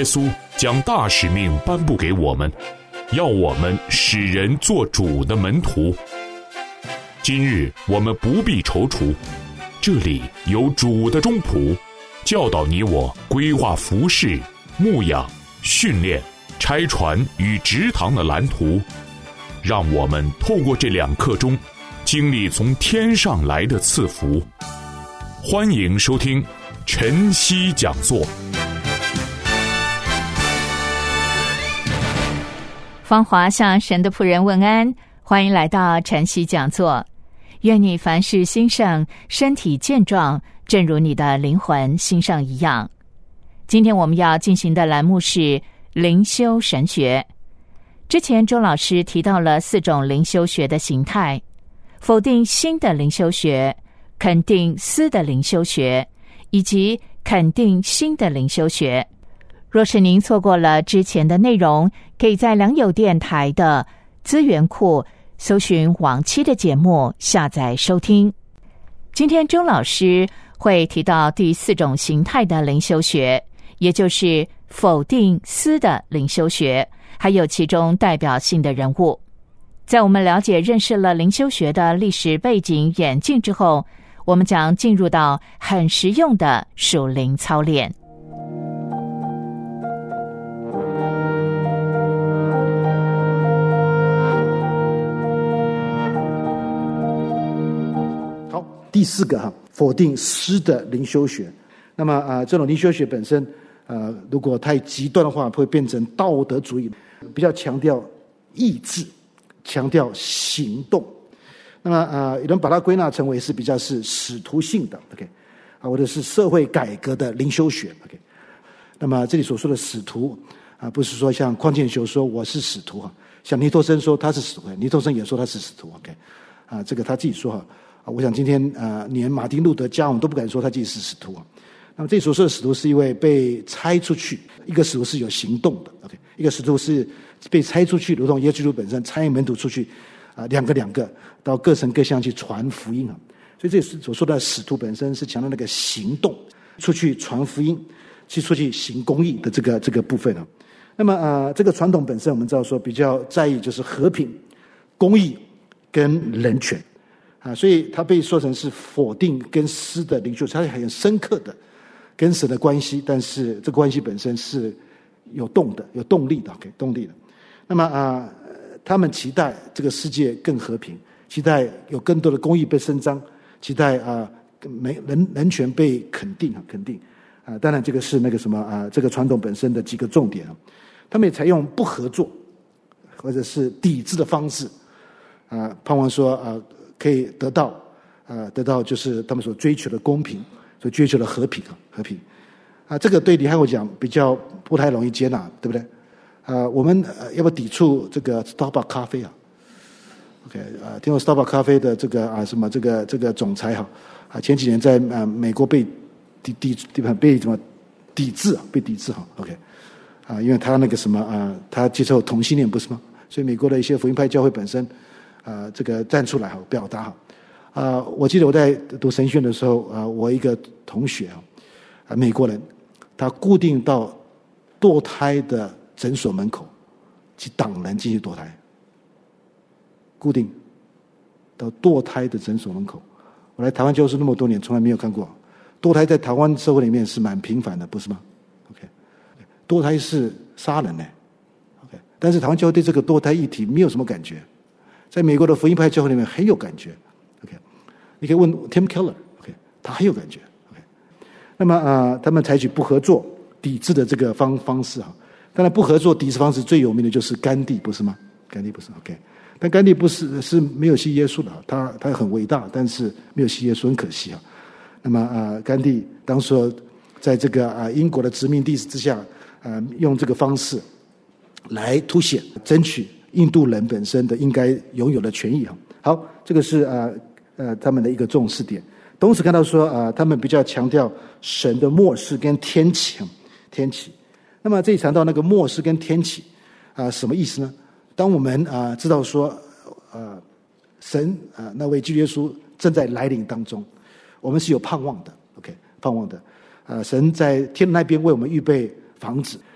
稣将大使命颁布给我们，要我们使人做主的门徒。今日我们不必踌躇，这里有主的中仆，教导你我规划服事、牧养、训练、拆船与植堂的蓝图，让我们透过这2课中经历从天上来的赐福。欢迎收听晨曦讲座。 芳华向神的仆人问安，欢迎来到晨曦讲座。愿你凡事兴盛，身体健壮，正如你的灵魂兴盛一样。今天我们要进行的栏目是灵修神学。之前周老师提到了4种灵修学的形态，否定新的灵修学，肯定思的灵修学，以及肯定新的灵修学。若是您错过了之前的内容，可以在良友电台的资源库搜寻往期的节目下载收听。今天周老师会提到第4种形态的灵修学，也就是否定思的灵修学，还有其中代表性的人物。在我们了解认识了灵修学的历史背景演进之后，我们将进入到很实用的属灵操练。 好，第4个否定思的灵修学。那么这种灵修学本身如果太极端的话，会变成道德主义，比较强调意志，强调行动。那么有人把它归纳成为是比较是使徒性的 ，OK， 或者是社会改革的灵修学 ，OK。那么这里所说的使徒不是说像匡建修说我是使徒像尼托生说他是使徒，尼托生也说他是使徒 ，OK。这个他自己说我想今天连马丁路德加翁都不敢说他自己是使徒那么这里所说的使徒是因为被拆出去，一个使徒是有行动的 ，OK， 一个使徒是被拆出去，如同耶稣基督本身差遣门徒出去两个到各城各乡去传福音所以这所说的使徒本身是强调那个行动，出去传福音，出去行公义的这个部分那么这个传统本身我们知道说比较在意就是和平、公义跟人权所以它被说成是否定跟思的灵修，它是很深刻的跟神的关系，但是这个关系本身是有动的、有动力的 ，OK， 动力的。那么他们期待这个世界更和平，期待有更多的公义被伸张，期待人权被肯定当然这个是那个什么这个传统本身的几个重点他们也采用不合作或者是抵制的方式盼望说可以得到就是他们所追求的公平，所追求的和平这个对李汉我讲比较不太容易接纳，对不对我们要不要抵触这个 Starbucks 咖啡OK 听说 Starbucks 咖啡的这个什么这个总裁前几年在美国被什么抵制OK 因为他那个什么他接受同性恋不是吗？所以美国的一些福音派教会本身这个站出来表达我记得我在读神学院的时候我一个同学美国人，他固定到堕胎的诊所门口去挡人进去堕胎，固定到堕胎的诊所门口。我来台湾教书那么多年，从来没有看过堕胎在台湾社会里面是蛮频繁的，不是吗 ？OK， 堕胎是杀人呢 ，OK， 但是台湾教会对这个堕胎议题没有什么感觉，在美国的福音派教会里面很有感觉 ，OK， 你可以问 Tim Keller，OK， 他很有感觉 ，OK， 那么他们采取不合作、抵制的这个方式当然不合作抵制方式最有名的就是甘地，不是吗？甘地不是 OK， 但甘地不是没有信耶稣的他很伟大，但是没有信耶稣，很可惜那么甘地当时在这个英国的殖民地之下用这个方式来凸显争取印度人本身的应该拥有的权益好，这个是他们的一个重视点。同时看到说他们比较强调神的末世跟天启。那么这里谈到那个末世跟天启什么意思呢？当我们知道说神那位基督耶稣正在来临当中，我们是有盼望的 ，OK， 盼望的。神在天那边为我们预备房子，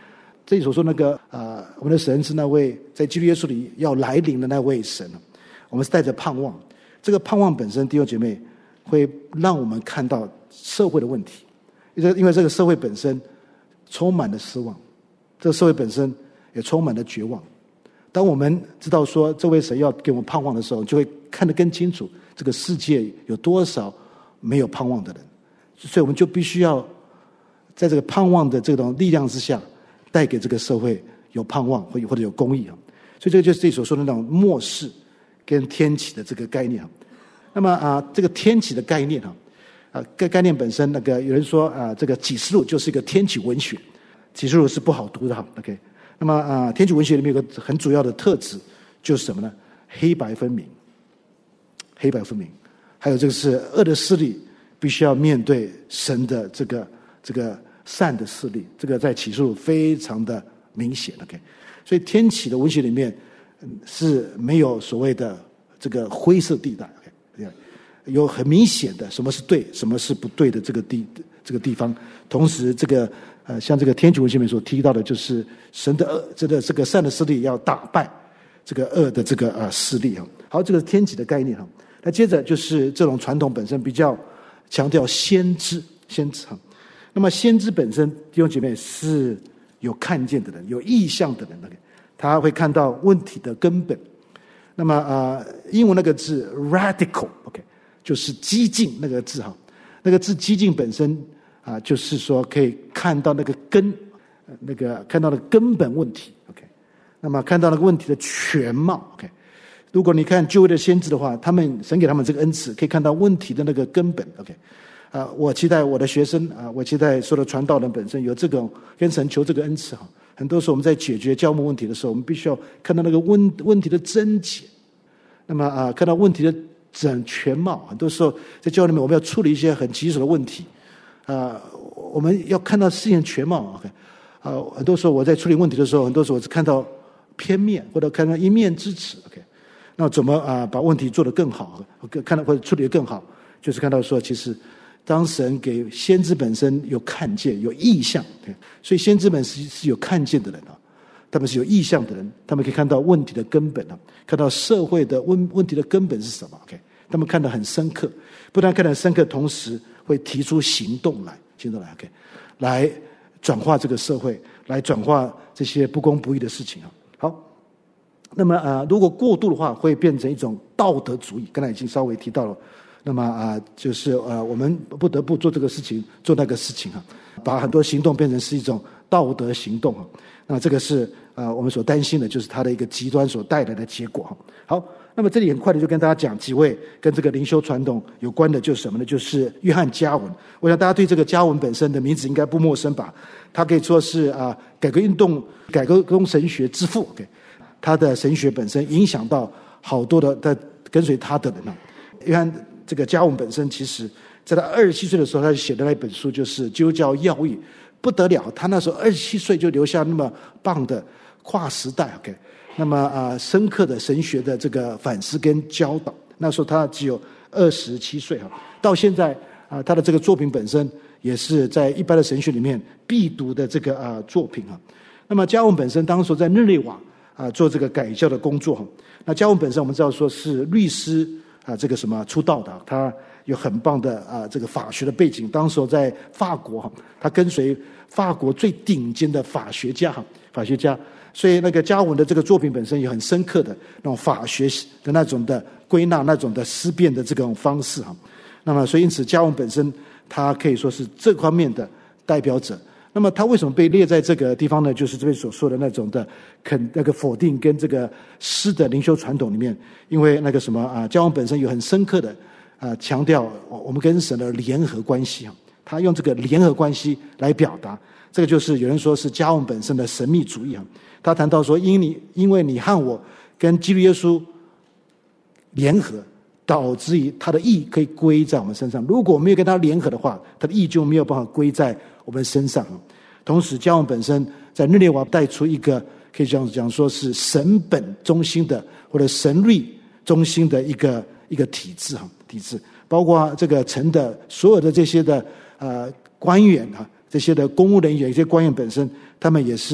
这里所说那个我们的神是那位在基督耶稣里要来临的那位神，我们是带着盼望。这个盼望本身，弟兄姐妹，会让我们看到社会的问题，因为这个社会本身充满了失望，这个社会本身也充满了绝望。当我们知道说这位神要给我们盼望的时候，就会看得更清楚这个世界有多少没有盼望的人，所以我们就必须要在这个盼望的这种力量之下，带给这个社会有盼望或者有公义。所以这个就是这里所说的那种末世跟天启的这个概念。那么这个天启的概念概念本身，有人说这个启示录就是一个天启文学，启示录是不好读的OK。那么天启文学里面有个很主要的特质，就是什么呢？黑白分明，黑白分明。还有这个是恶的势力必须要面对神的这个善的势力，这个在启示录非常的明显OK。所以天启的文学里面是没有所谓的这个灰色地带OK，有很明显的什么是对，什么是不对的这个地方。同时这个像这个天启文学里面所提到的，就是神的恶，这个善的势力要打败这个恶的这个势力好，这个是天启的概念那接着就是这种传统本身比较强调先知那么先知本身，弟兄姐妹是有看见的人，有意象的人他会看到问题的根本。那么英文那个字 radical OK， 就是激进那个字那个字激进本身就是说可以看到那个根，看到那个根本问题 OK。那么看到那个问题的全貌 OK。如果你看旧约的先知的话，神给他们这个恩赐，可以看到问题的那个根本 OK。我期待我的学生我期待所有的传道人本身有这种跟神求这个恩赐很多时候我们在解决教牧问题的时候，我们必须要看到那个问题的症结，那么看到问题的全貌。很多时候在教会里面，我们要处理一些很棘手的问题我们要看到事情全貌 OK。很多时候我在处理问题的时候，很多时候我只看到片面或者看到一面之词 OK。那怎么把问题做得更好，看到或者处理得更好，就是看到说其实当神给先知本身有看见有意象，所以先知们是有看见的人他们是有意象的人，他们可以看到问题的根本看到社会的问题的根本是什么 OK。他们看得很深刻，不但看得很深刻，同时会提出行动来 OK， 来转化这个社会，来转化这些不公不义的事情好，那么如果过度的话，会变成一种道德主义，刚才已经稍微提到了。那么就是我们不得不做这个事情，做那个事情把很多行动变成是一种道德行动那这个是我们所担心的，就是它的一个极端所带来的结果好，那么这里很快的就跟大家讲几位跟这个灵修传统有关的，就是什么呢？就是约翰加文。我想大家对这个加文本身的名字应该不陌生吧？他可以说是改革运动、改革中神学之父 OK。他的神学本身影响到好多的跟随他的人约翰这个加文本身，其实在他27岁的时候，他就写的那一本书就是《基督教要义》，不得了。他那时候27岁就留下那么棒的跨时代 OK， 那么深刻的神学的这个反思跟教导。那时候他只有27岁到现在他的这个作品本身也是在一般的神学里面必读的这个作品那么加文本身当时在日内瓦做这个改教的工作那加文本身我们知道说是律师这个什么出道的，他有很棒的这个法学的背景。当时在法国他跟随法国最顶尖的法学家，所以那个加文的这个作品本身有很深刻的那种法学的那种的归纳，那种的思辨的这种方式那么所以因此加文本身他可以说是这方面的代表者。那么他为什么被列在这个地方呢？就是这边所说的那种的那个否定跟这个诗的灵修传统里面，因为那个什么加文本身有很深刻的强调我们跟神的联合关系他用这个联合关系来表达，这个就是有人说是加文本身的神秘主义他谈到说因为你和我跟基督耶稣联合，导致于他的义可以归在我们身上。如果我没有跟他联合的话，他的义就没有办法归在我们身上。同时加文本身在日内瓦带出一个可以讲说是神本中心的或者神律中心的一个体制，包括这个城的所有的这些的官员这些的公务人员，这些官员本身他们也是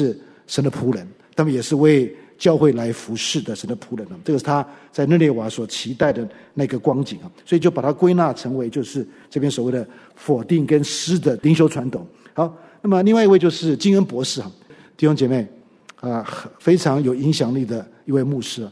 神的仆人，他们也是为教会来服侍的神的仆人。这个是他在日内瓦所期待的那个光景，所以就把它归纳成为就是这边所谓的否定跟施的灵修传统。好，那么另外一位就是金恩博士，弟兄姐妹非常有影响力的一位牧师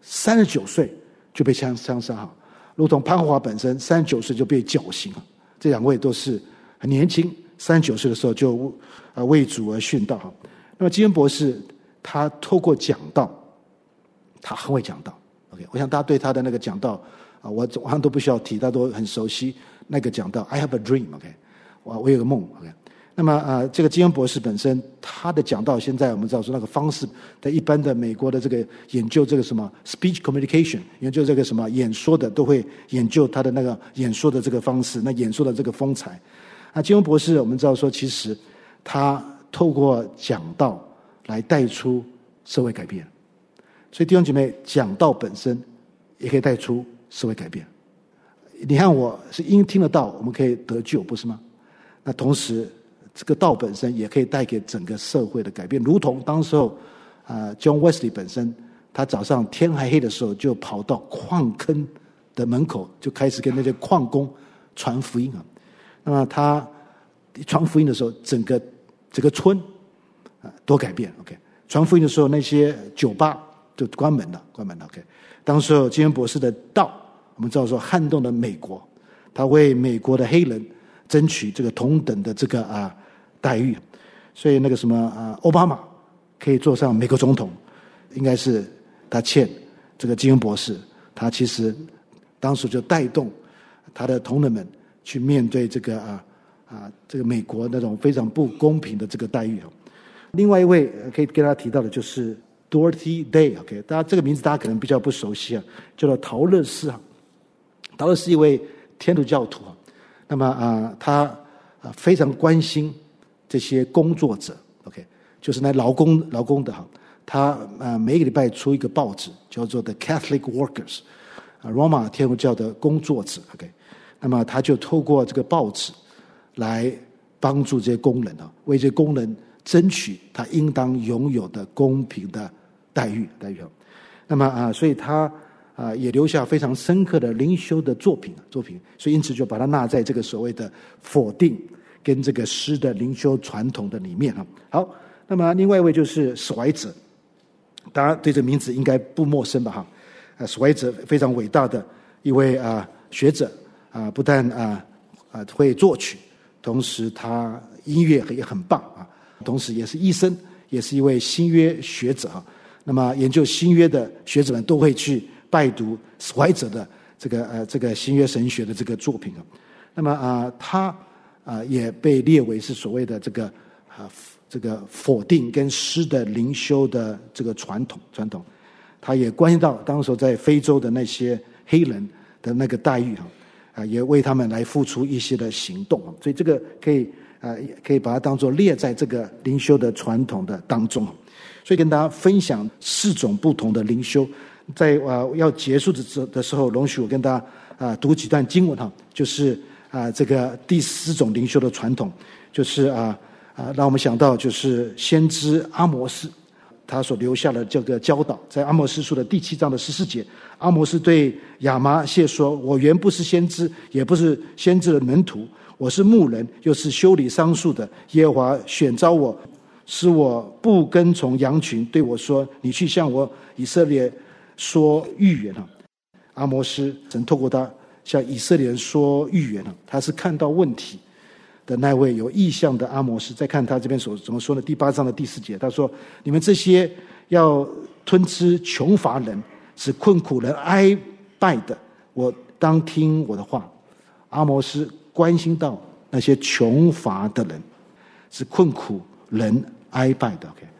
，39岁就被枪杀，如同潘华本身39岁就被绞刑，这两位都是很年轻，39岁的时候就为主而殉道。那么金恩博士他透过讲道，他很会讲道。OK， 我想大家对他的那个讲道我好像都不需要提，大家都很熟悉那个讲道 I have a dream。OK， 我有个梦。OK， 那么这个金恩博士本身他的讲道，现在我们知道说那个方式的一般的美国的这个研究这个什么 speech communication， 研究这个什么演说的都会研究他的那个演说的这个方式，那演说的这个风采。金恩博士我们知道说其实他透过讲道来带出社会改变，所以弟兄姐妹，讲道本身也可以带出社会改变。你看我是因听得到我们可以得救，不是吗？那同时这个道本身也可以带给整个社会的改变，如同当时候John Wesley 本身他早上天还黑的时候就跑到矿坑的门口，就开始跟那些矿工传福音。那么他传福音的时候，整个村都改变。 OK， 传福音的时候那些酒吧就关门了。 OK， 当时候金恩博士的道我们知道说撼动了美国，他为美国的黑人争取这个同等的这个待遇，所以那个什么奥巴马可以做上美国总统，应该是他欠这个金恩博士，他其实当时就带动他的同仁们去面对这个这个美国那种非常不公平的这个待遇。另外一位可以跟大家提到的就是 Dorothy Day。 OK， 大家这个名字大家可能比较不熟悉叫做陶乐斯。陶乐斯一位天主教徒，那么他非常关心这些工作者。 OK， 就是那劳工的他每个礼拜出一个报纸叫做 The Catholic Workers， 罗马天主教的工作者。 OK， 那么他就透过这个报纸来帮助这些工人为这些工人争取他应当拥有的公平的待遇。那么所以他也留下非常深刻的灵修的作品，所以因此就把它纳在这个所谓的否定跟这个诗的灵修传统的里面。好，那么另外一位就是史怀哲，大家对这个名字应该不陌生吧？史怀哲非常伟大的一位学者，不但会作曲，同时他音乐也很棒同时也是医生，也是一位新约学者那么研究新约的学者们都会去拜读史怀哲的这个新约神学的这个作品那么他也被列为是所谓的这个否定跟诗的灵修的这个传统。他也关心到当时在非洲的那些黑人的那个待遇也为他们来付出一些的行动所以这个可以把它当作列在这个灵修的传统的当中。所以跟大家分享4种不同的灵修。在要结束的时候，容许我跟大家读几段经文就是这个第4种灵修的传统，就是让我们想到就是先知阿摩斯他所留下的这个教导，在阿摩斯书的第7章的14节，阿摩斯对亚玛谢说：“我原不是先知，也不是先知的门徒，我是牧人，又是修理桑树的。耶和华选召我，使我不跟从羊群，对我说：你去向我以色列说预言。”阿摩斯神透过他向以色列人说预言他是看到问题的那位有异象的阿摩斯。再看他这边怎么说呢？第8章的第4节，他说：“你们这些要吞吃穷乏人、使困苦人哀拜的，我当听我的话。”阿摩斯关心到那些穷乏的人，使困苦人哀拜的。OK。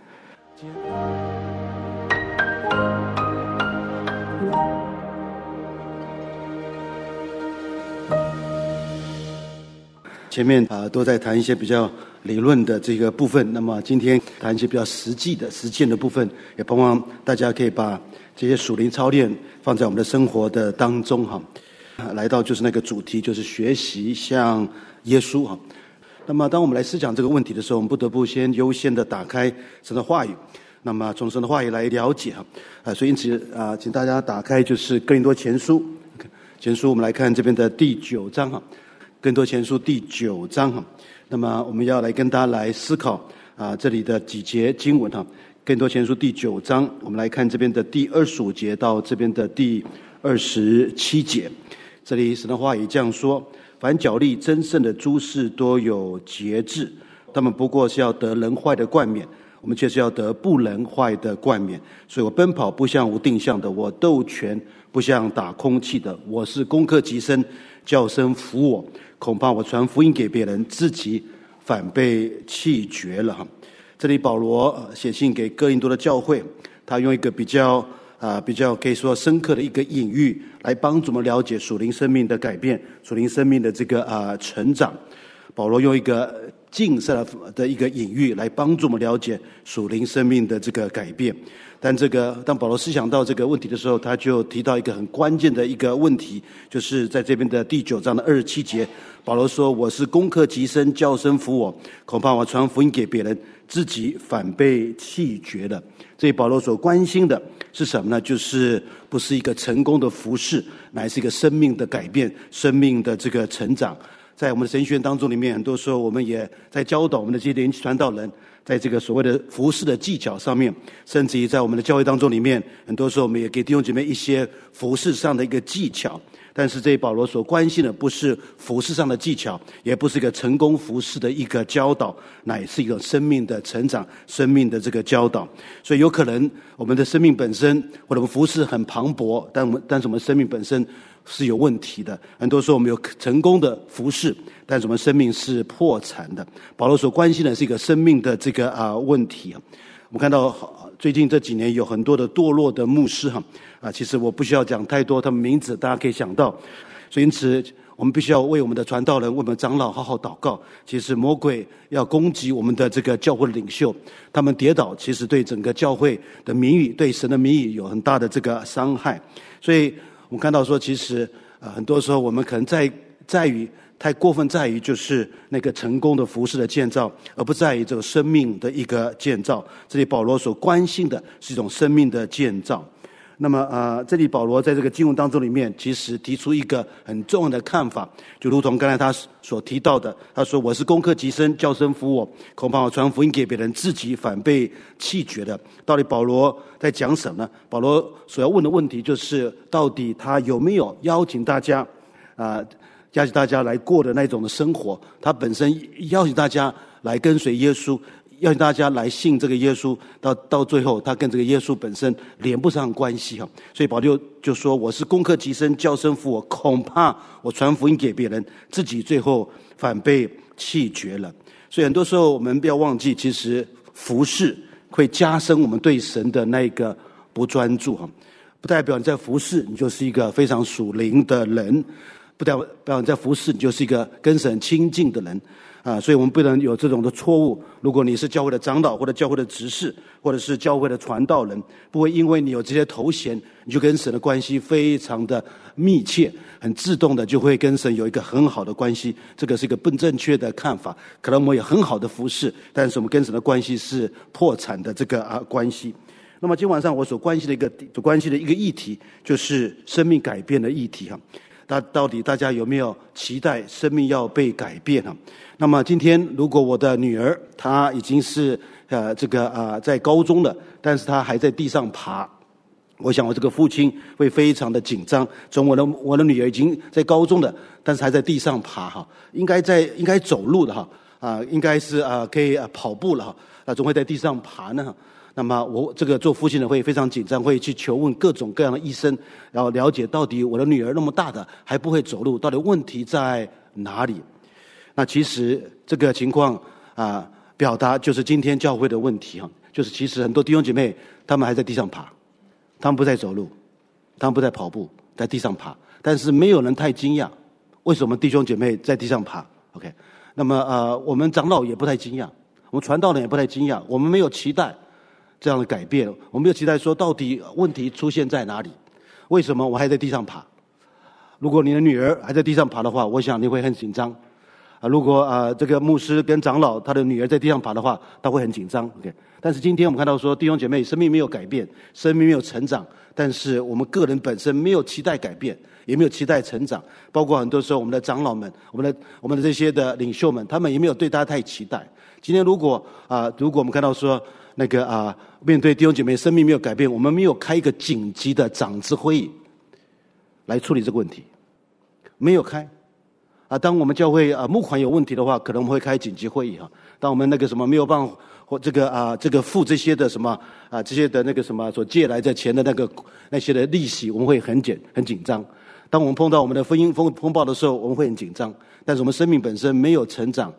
前面都在谈一些比较理论的这个部分，那么今天谈一些比较实际的实践的部分，也盼望大家可以把这些属灵操练放在我们的生活的当中来到就是那个主题，就是学习像耶稣那么当我们来思想这个问题的时候，我们不得不先优先的打开神的话语，那么从神的话语来了解所以因此请大家打开就是哥林多前书，我们来看这边的第9章哥林多前书第9章那么我们要来跟大家来思考这里的几节经文哥林多前书第9章，我们来看这边的第25节到这边的第27节。这里神的话语这样说：凡角力争胜的诸事都有节制，他们不过是要得能坏的冠冕，我们却是要得不能坏的冠冕。所以我奔跑不像无定向的，我斗拳不像打空气的，我是攻克己身，叫声服我，恐怕我传福音给别人，自己反被弃绝了这里保罗写信给哥林多的教会，他用一个比较可以说深刻的一个隐喻来帮助我们了解属灵生命的改变，属灵生命的这个成长。保罗用一个近色的一个隐喻来帮助我们了解属灵生命的这个改变。但当保罗思想到这个问题的时候，他就提到一个很关键的一个问题，就是在这边的第9章的27节，保罗说：我是攻克己身，叫声服我，恐怕我传福音给别人，自己反被弃绝了。这里保罗所关心的是什么呢？就是不是一个成功的服事，乃是一个生命的改变，生命的这个成长。在我们的神学院当中里面，很多时候我们也在教导我们的这些年轻传道人，在这个所谓的服事的技巧上面，甚至于在我们的教会当中里面，很多时候我们也给弟兄姐妹一些服事上的一个技巧。但是这里保罗所关心的不是服事上的技巧，也不是一个成功服事的一个教导，乃是一个生命的成长，生命的这个教导。所以有可能我们的生命本身或者我们服事很磅礴，但是我们生命本身是有问题的。很多时候我们有成功的服事，但是我们生命是破产的。保罗所关心的是一个生命的这个问题。我们看到最近这几年有很多的堕落的牧师其实我不需要讲太多他们名字，大家可以想到。所以因此我们必须要为我们的传道人、为我们的长老好好祷告。其实魔鬼要攻击我们的这个教会的领袖，他们跌倒其实对整个教会的名誉、对神的名誉有很大的这个伤害。所以我们看到说，其实很多时候我们可能太过分在于就是那个成功的服事的建造，而不在于这个生命的一个建造。这里保罗所关心的是一种生命的建造。那么这里保罗在这个经文当中里面，其实提出一个很重要的看法，就如同刚才他所提到的，他说：我是攻克己身，叫声服我，恐怕我传福音给别人，自己反被弃绝的。到底保罗在讲什么呢？保罗所要问的问题就是，到底他有没有邀请大家来过的那种的生活？他本身邀请大家来跟随耶稣，邀请大家来信这个耶稣，到最后他跟这个耶稣本身连不上关系所以保罗就说：我是攻克己身，叫声服我，恐怕我传福音给别人，自己最后反被弃绝了。所以很多时候我们不要忘记，其实服事会加深我们对神的那个不专注不代表你在服事你就是一个非常属灵的人，不代表你在服事你就是一个跟神亲近的人所以我们不能有这种的错误。如果你是教会的长老，或者教会的执事，或者是教会的传道人，不会因为你有这些头衔，你就跟神的关系非常的密切，很自动的就会跟神有一个很好的关系。这个是一个不正确的看法。可能我们有很好的服事，但是我们跟神的关系是破产的这个关系。那么今晚上我所关心的一个议题，就是生命改变的议题到底大家有没有期待生命要被改变那么今天如果我的女儿她已经是在高中了，但是她还在地上爬，我想我这个父亲会非常的紧张。从我的女儿已经在高中了，但是还在地上爬应该走路的应该是可以跑步了总会在地上爬呢。那么我这个做父亲的会非常紧张，会去求问各种各样的医生，然后了解到底我的女儿那么大的还不会走路，到底问题在哪里？那其实这个情况表达就是今天教会的问题就是其实很多弟兄姐妹他们还在地上爬，他们不在走路，他们不在跑步，在地上爬，但是没有人太惊讶为什么弟兄姐妹在地上爬。 OK， 那么我们长老也不太惊讶，我们传道人也不太惊讶，我们没有期待这样的改变，我们没有期待说到底问题出现在哪里，为什么我还在地上爬？如果你的女儿还在地上爬的话，我想你会很紧张如果这个牧师跟长老他的女儿在地上爬的话，他会很紧张。OK， 但是今天我们看到说，弟兄姐妹生命没有改变，生命没有成长，但是我们个人本身没有期待改变，也没有期待成长。包括很多时候我们的长老们，我们的这些的领袖们，他们也没有对大家太期待。今天如果我们看到说面对弟兄姐妹生命没有改变，我们没有开一个紧急的长子会议来处理这个问题，没有开。当我们教会募款有问题的话，可能我们会开紧急会议当我们没有办法或这个付这些的这些的所借来的钱的那些的利息，我们会很紧张。当我们碰到我们的婚姻风暴的时候，我们会很紧张。但是我们生命本身没有成长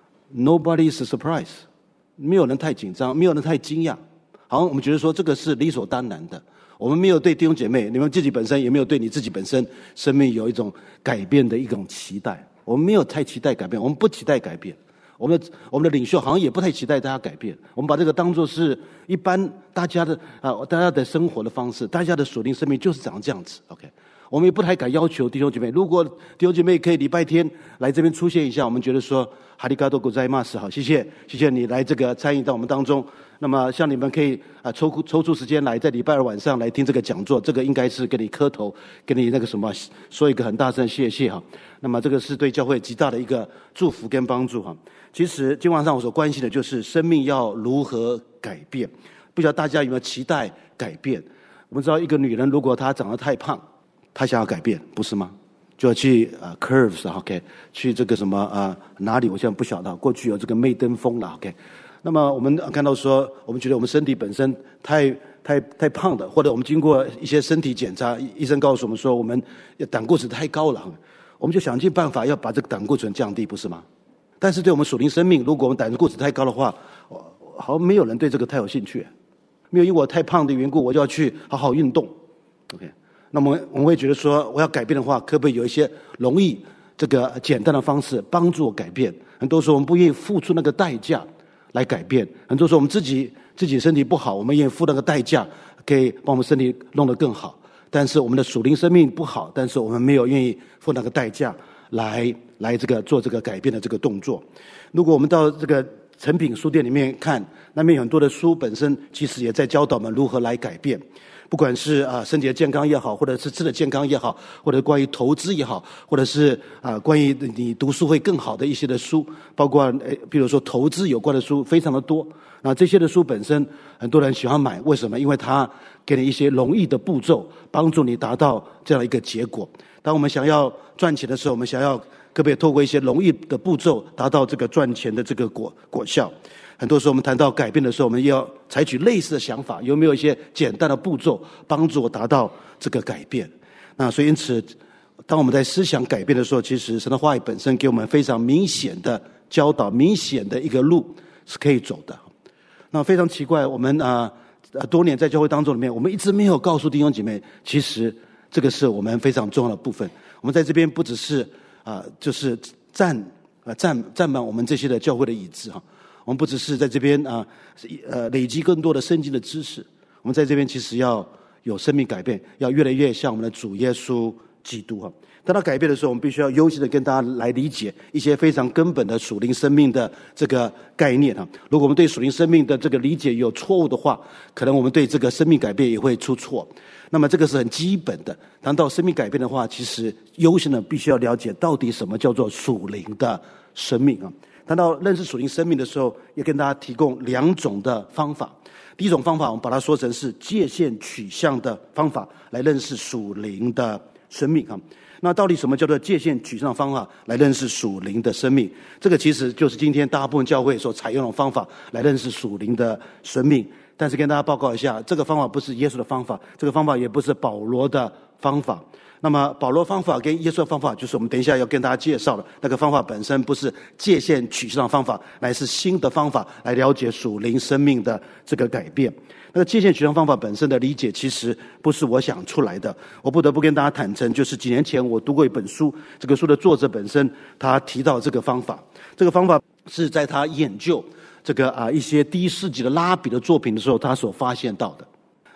，nobody is surprised， 没有人太紧张，没有人太惊讶，好像我们觉得说这个是理所当然的。我们没有对弟兄姐妹，你们自己本身也没有对你自己本身生命有一种改变的一种期待。我们没有太期待改变，我们不期待改变。我们的领袖好像也不太期待大家改变。我们把这个当作是一般大家的生活的方式，大家的属灵生命就是长这样子。OK， 我们也不太敢要求弟兄姐妹，如果弟兄姐妹可以礼拜天来这边出现一下，我们觉得说哈利嘎多古在马斯好，谢谢你来这个参与到我们当中。那么像你们可以抽出时间来在礼拜二晚上来听这个讲座，这个应该是给你磕头，给你说一个很大声的谢谢那么这个是对教会极大的一个祝福跟帮助其实今晚上我所关心的就是生命要如何改变。不知道大家有没有期待改变？我们知道一个女人如果她长得太胖，她想要改变，不是吗？就要去Curves OK， 去这个哪里我现在不晓得，过去有这个媚登峰了 OK。那么我们看到说，我们觉得我们身体本身太胖的，或者我们经过一些身体检查，医生告诉我们说我们胆固醇太高了，我们就想尽办法要把这个胆固醇降低，不是吗？但是对我们属灵生命，如果我们胆固醇太高的话，好像没有人对这个太有兴趣，没有因为我太胖的缘故，我就要去好好运动。OK， 那么我们会觉得说，我要改变的话，可不可以有一些容易这个简单的方式帮助我改变？很多时候我们不愿意付出那个代价来改变，很多时候我们自己身体不好，我们愿意付那个代价，可以把我们身体弄得更好。但是我们的属灵生命不好，但是我们没有愿意付那个代价来做这个改变的这个动作。如果我们到这个诚品书店里面看，那边有很多的书本身其实也在教导我们如何来改变。不管是身体的健康也好，或者是吃的健康也好，或者关于投资也好，或者是关于你读书会更好的一些的书，包括比如说投资有关的书非常的多。那这些的书本身很多人喜欢买，为什么？因为它给你一些容易的步骤，帮助你达到这样一个结果。当我们想要赚钱的时候，我们想要可不可以透过一些容易的步骤达到这个赚钱的这个果效？很多时候我们谈到改变的时候，我们也要采取类似的想法，有没有一些简单的步骤帮助我达到这个改变？那所以因此，当我们在思想改变的时候，其实神的话语本身给我们非常明显的教导，明显的一个路是可以走的。那非常奇怪，我们多年在教会当中里面，我们一直没有告诉弟兄姐妹，其实这个是我们非常重要的部分。我们在这边不只是就是占满我们这些的教会的椅子我们不只是在这边累积更多的圣经的知识，我们在这边其实要有生命改变，要越来越像我们的主耶稣基督当他改变的时候，我们必须要优先的跟大家来理解一些非常根本的属灵生命的这个概念如果我们对属灵生命的这个理解有错误的话，可能我们对这个生命改变也会出错。那么这个是很基本的。谈到生命改变的话，其实优先的必须要了解到底什么叫做属灵的生命谈到认识属灵生命的时候，也跟大家提供2种的方法。第一种方法，我们把它说成是界限取向的方法来认识属灵的生命那到底什么叫做界限取向的方法来认识属灵的生命？这个其实就是今天大部分教会所采用的方法来认识属灵的生命。但是跟大家报告一下，这个方法不是耶稣的方法，这个方法也不是保罗的方法。那么保罗方法跟耶稣的方法，就是我们等一下要跟大家介绍的那个方法本身不是界限取向的方法，乃是新的方法来了解属灵生命的这个改变。那个界限取向方法本身的理解其实不是我想出来的，我不得不跟大家坦诚，就是几年前我读过一本书，这个书的作者本身他提到这个方法，这个方法是在他研究这个一些第1世纪的拉比的作品的时候他所发现到的。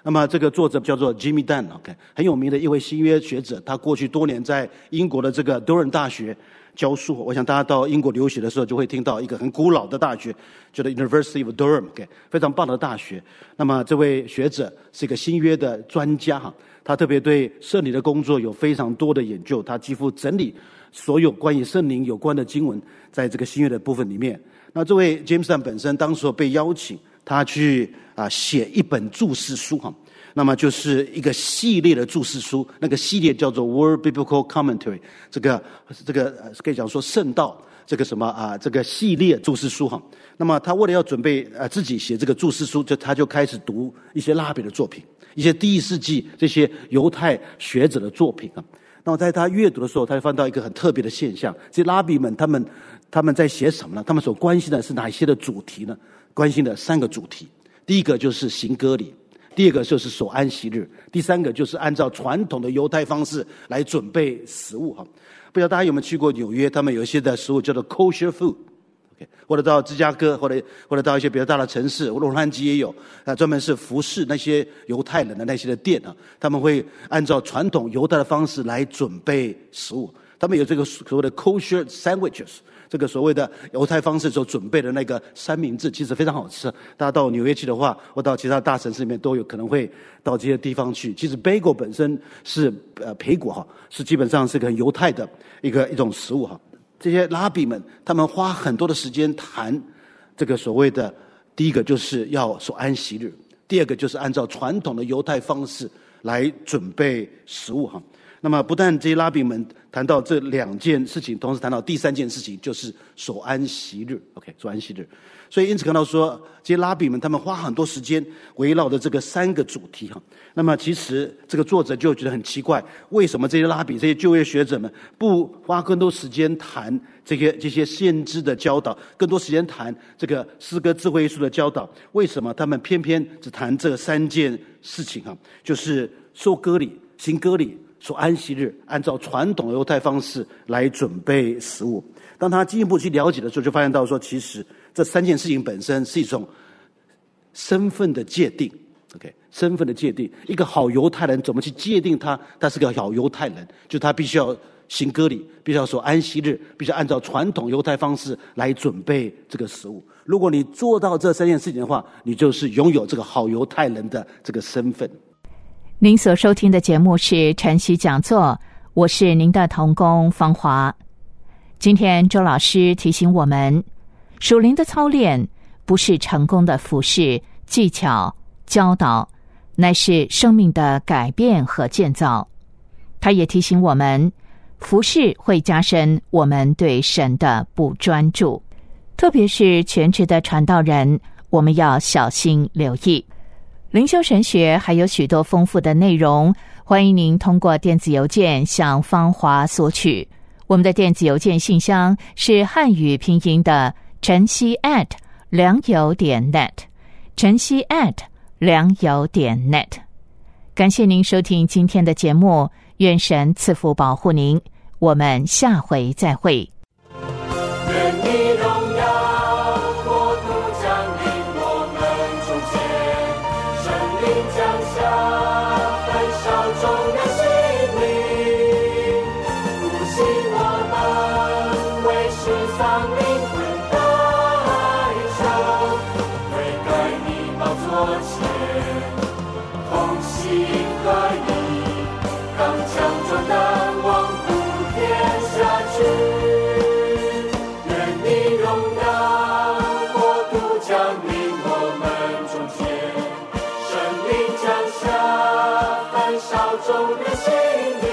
那么这个作者叫做 Jimmy Dunn， 很有名的一位新约学者，他过去多年在英国的这个多伦大学教书。我想大家到英国留学的时候，就会听到一个很古老的大学，叫做 University of Durham， 非常棒的大学。那么这位学者是一个新约的专家，他特别对圣灵的工作有非常多的研究，他几乎整理所有关于圣灵有关的经文，在这个新约的部分里面。那这位 James Dunn 本身当时被邀请，他去写一本注释书那么就是一个系列的注释书，那个系列叫做 World Biblical Commentary， 这个可以讲说圣道这个这个系列注释书那么他为了要准备自己写这个注释书，他就开始读一些拉比的作品，一些第一世纪这些犹太学者的作品那么在他阅读的时候，他就翻到一个很特别的现象，这些拉比们他们在写什么呢？他们所关心的是哪些的主题呢？关心的3个主题。第一个就是行割礼，第二个就是守安息日，第三个就是按照传统的犹太方式来准备食物不知道大家有没有去过纽约，他们有一些的食物叫做 kosher food， 或者到芝加哥，或者到一些比较大的城市，洛杉矶也有专门是服侍那些犹太人的那些的店他们会按照传统犹太的方式来准备食物。他们有这个所谓的 kosher sandwiches， 这个所谓的犹太方式所准备的那个三明治，其实非常好吃。大家到纽约去的话，或到其他大城市里面都有可能会到这些地方去。其实 bagel 本身是培果是基本上是个很犹太的一种食物这些拉比们他们花很多的时间谈这个所谓的，第一个就是要守安息日，第二个就是按照传统的犹太方式来准备食物那么不但这些拉比们谈到这2件事情，同时谈到第3件事情，就是守安息日。守安息日。所以因此看到说，这些拉比们他们花很多时间围绕着这个3个主题那么其实这个作者就觉得很奇怪，为什么这些拉比、这些旧约学者们不花更多时间谈这些先知的教导，更多时间谈这个诗歌智慧艺术的教导？为什么他们偏偏只谈这3件事情就是受割礼、行割礼、守安息日，按照传统的犹太方式来准备食物。当他进一步去了解的时候，就发现到说，其实这3件事情本身是一种身份的界定。身份的界定，一个好犹太人怎么去界定他是个好犹太人？就他必须要行割礼，必须要守安息日，必须要按照传统犹太方式来准备这个食物。如果你做到这3件事情的话，你就是拥有这个好犹太人的这个身份。 您所收听的节目是晨曦讲座，我是您的同工芳华。今天周老师提醒我们，属灵的操练不是成功的服事、技巧、教导，乃是生命的改变和建造。他也提醒我们，服事会加深我们对神的不专注，特别是全职的传道人，我们要小心留意。灵修神学还有许多丰富的内容，欢迎您通过电子邮件向芳华索取。我们的电子邮件信箱是汉语拼音的晨曦@良友.net， 晨曦@良友.net。 感谢您收听今天的节目，愿神赐福保护您，我们下回再会。 愿你荣耀国度降临我们中间，生命降下焚烧众人心灵，复兴我们为世丧灵魂代求，悔改你宝座前同心合一，刚强壮胆往普天下去。众人心灵。